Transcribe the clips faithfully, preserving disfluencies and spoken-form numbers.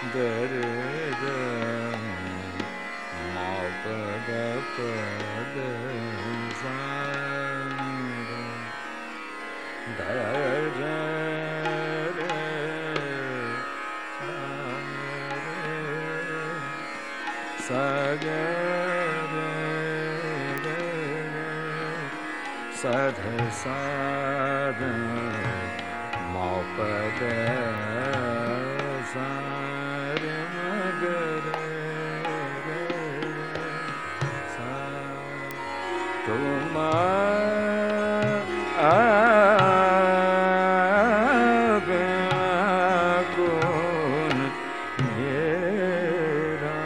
दरे द मा पद पद सा धरे सा ग सध साध मा पद सा रे म ग रे सा तुम आ कौन मेरा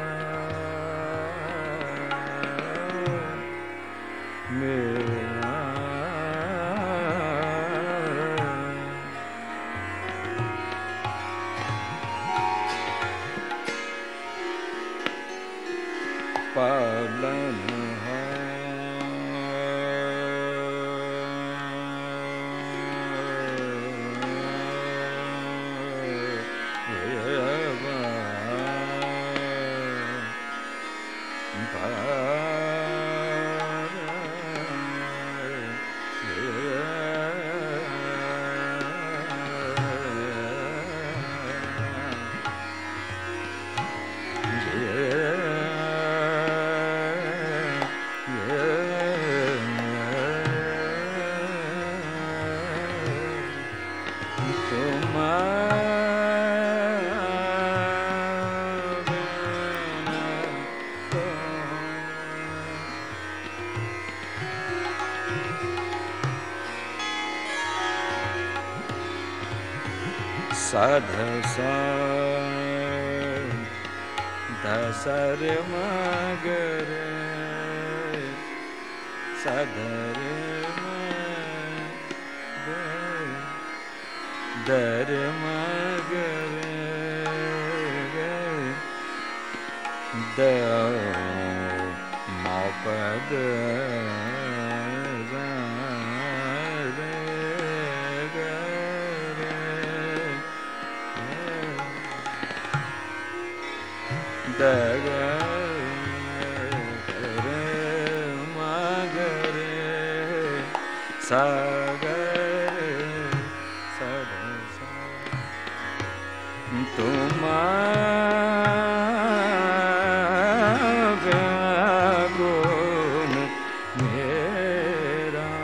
मेरा पालन साध सा धसर मगर सधर दर मगर द मा पद द ग रे म ग रे सा ग रे सा ध सा तुम गुण मेरा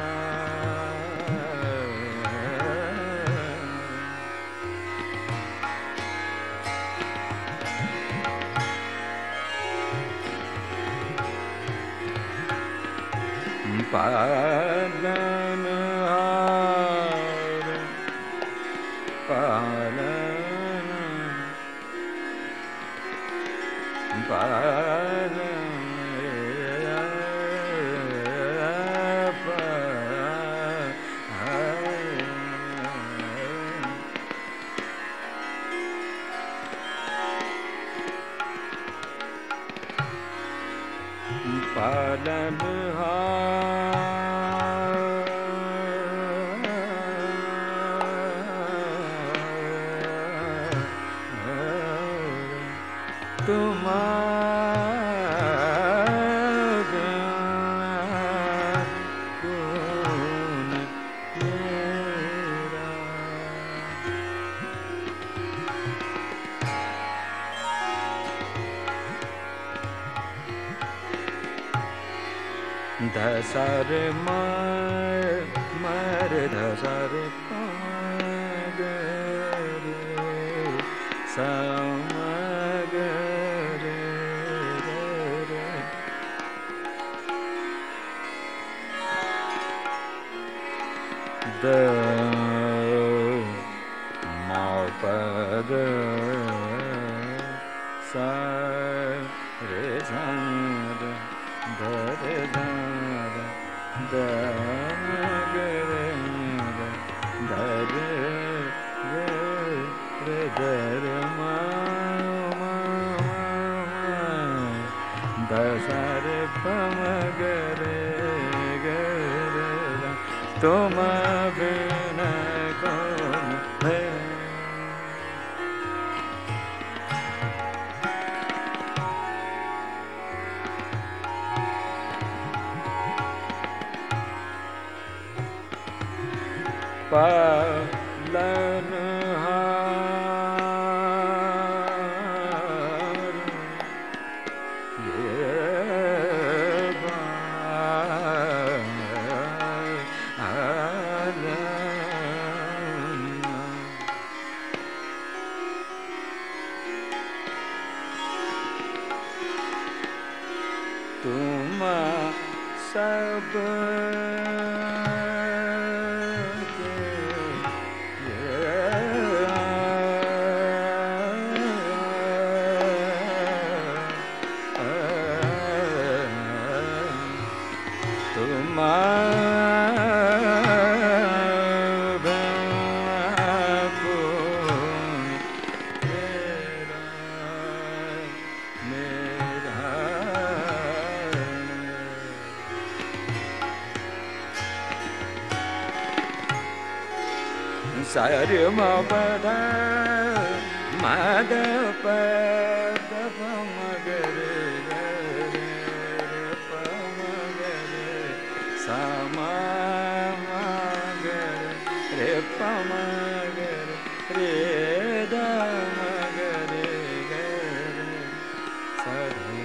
पालन हार पालन पालन पालन तुम गुण मेरा धसर मर धसर पगर समगर द मा पद सा रे सा ध रे ध द ग रे ध रे रे ध रे म म ध सा रे प म ग रे ग रे तुम बिन कौन है पालनहार ये तुम सब सारे म पद मद पद प मगरे रे प मगरे सा मगरे रे प मगरे रे द मगरे गरे सा रे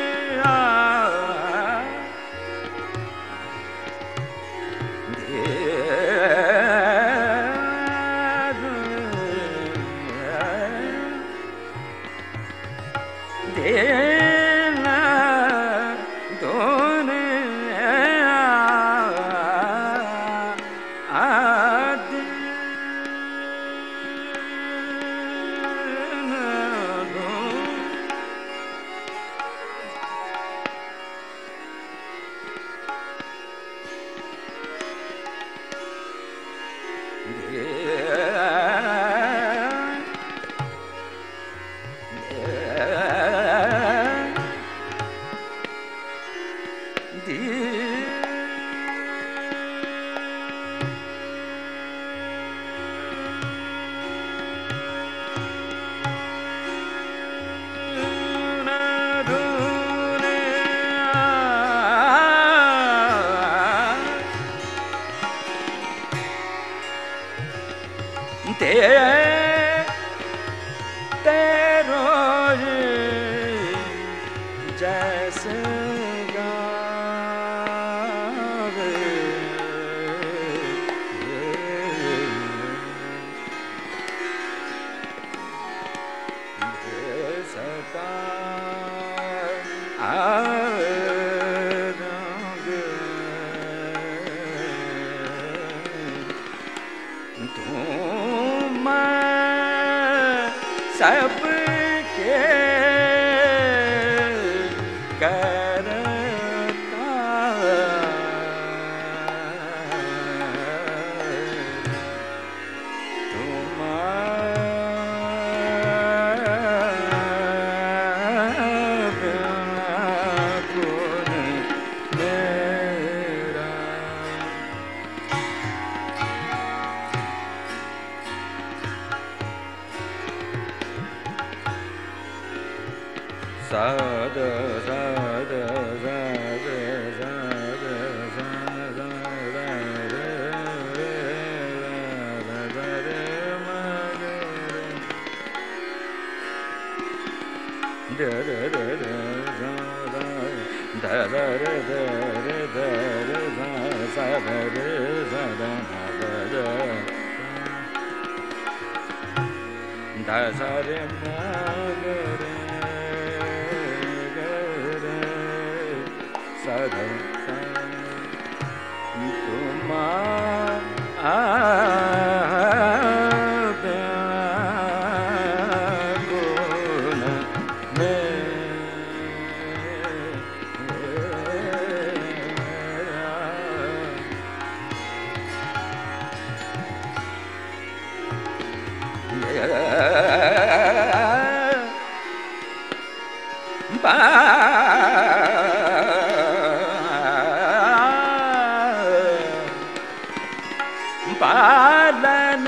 Yeah. तेना दोन आदि ते तेरो जैसे गावे सदा तुम सबके करता तुम sad sad sad sad sada तुम गुण पालन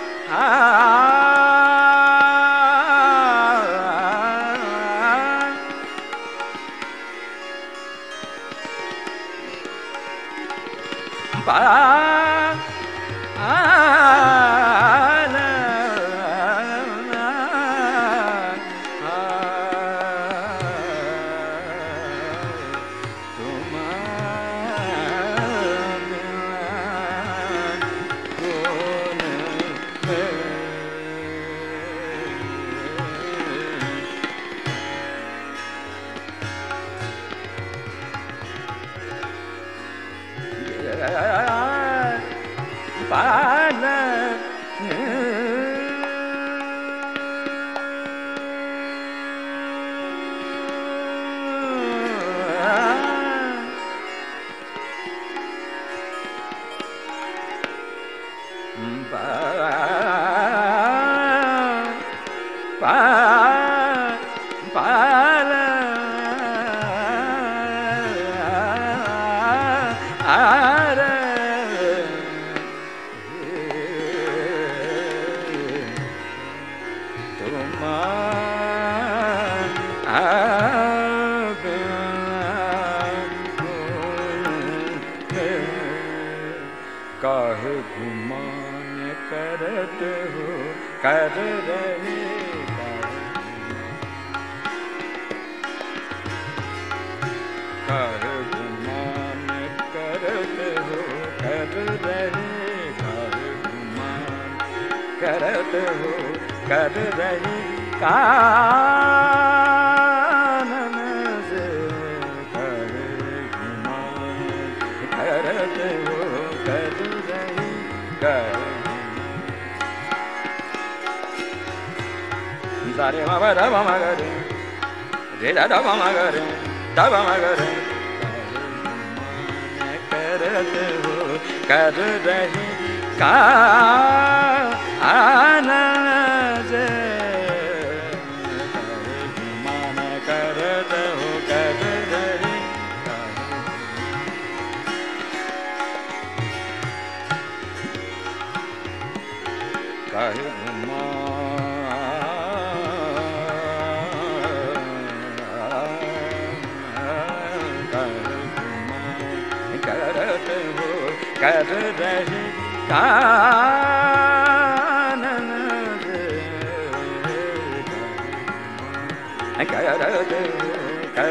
काहे गुमान करत हो कर रहे काहे गुमान करत हो कर रहे काहे गुमान करत हो कर रहे का sa re ma pa da pa ma ga re re da da pa ma ga re da pa ma ga re करत हो कर रही का आनंद मन करत हो कर रही काहे कर रही कानन कर कर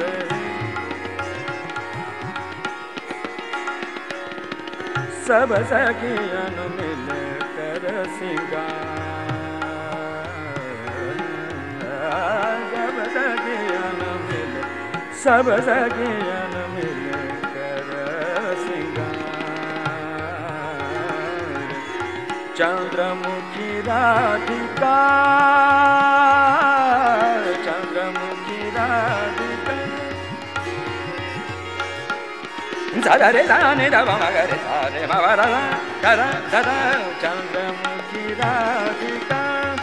सब सखियन मिल कर सिंगार सब सखियन मिल सब सखियन मिल चंद्रमुखी राधिका चंद्रमुखी राधिका सा रे सा नि दा पा मा गा रे सा रे मा पा दा दा दा दा चंद्रमुखी राधिका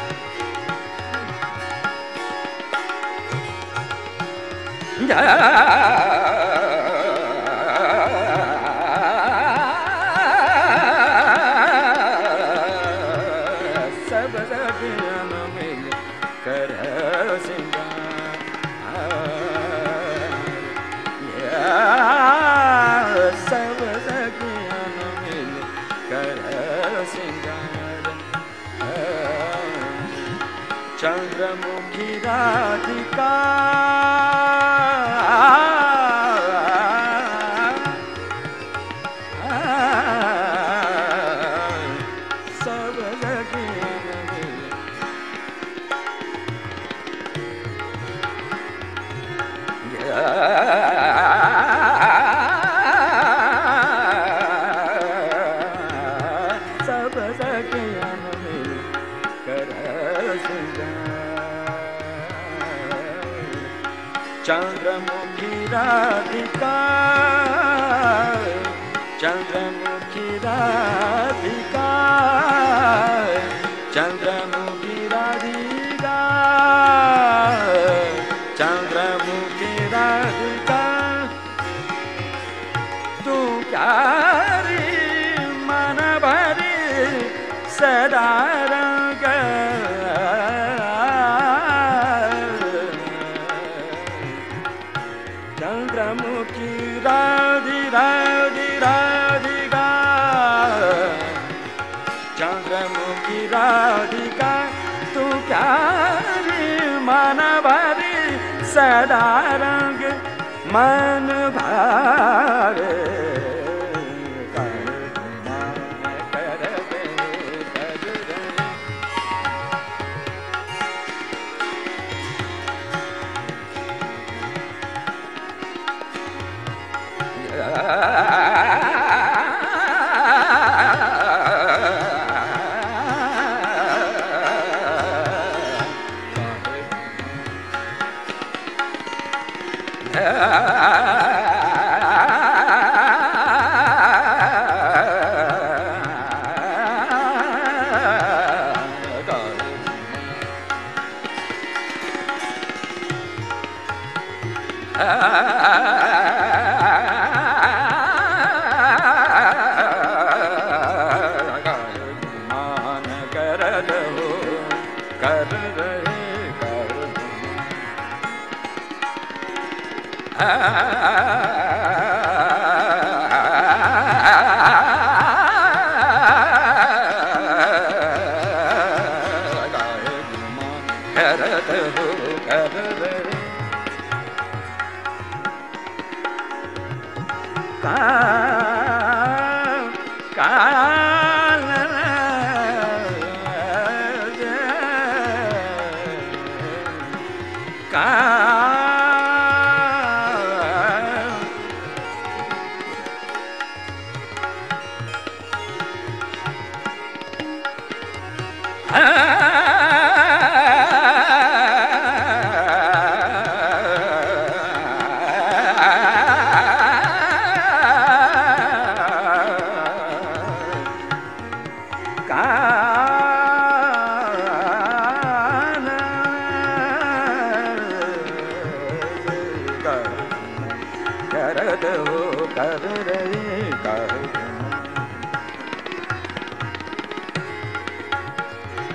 चंद्रमुखी राधिका सब सब सखियन मिल कर चंद्रमुखी राधिका चंद्रमुखी राधिका चंद्रमुखी राधिका चंद्रमुखी राधिका तू प्यारी मन भरी सदा रंग चंद्रमुखी राधि राधि राधिका चंद्रमुखी राधिका तू प्यारी मन भरी सदा रंग मन भावे मान कर रहो कर रहे कर करत हो कर रहे का काल का आ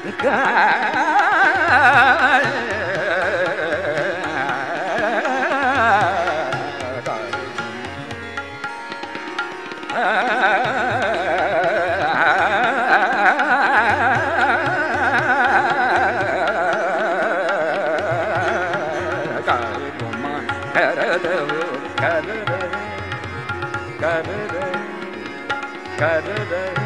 Karada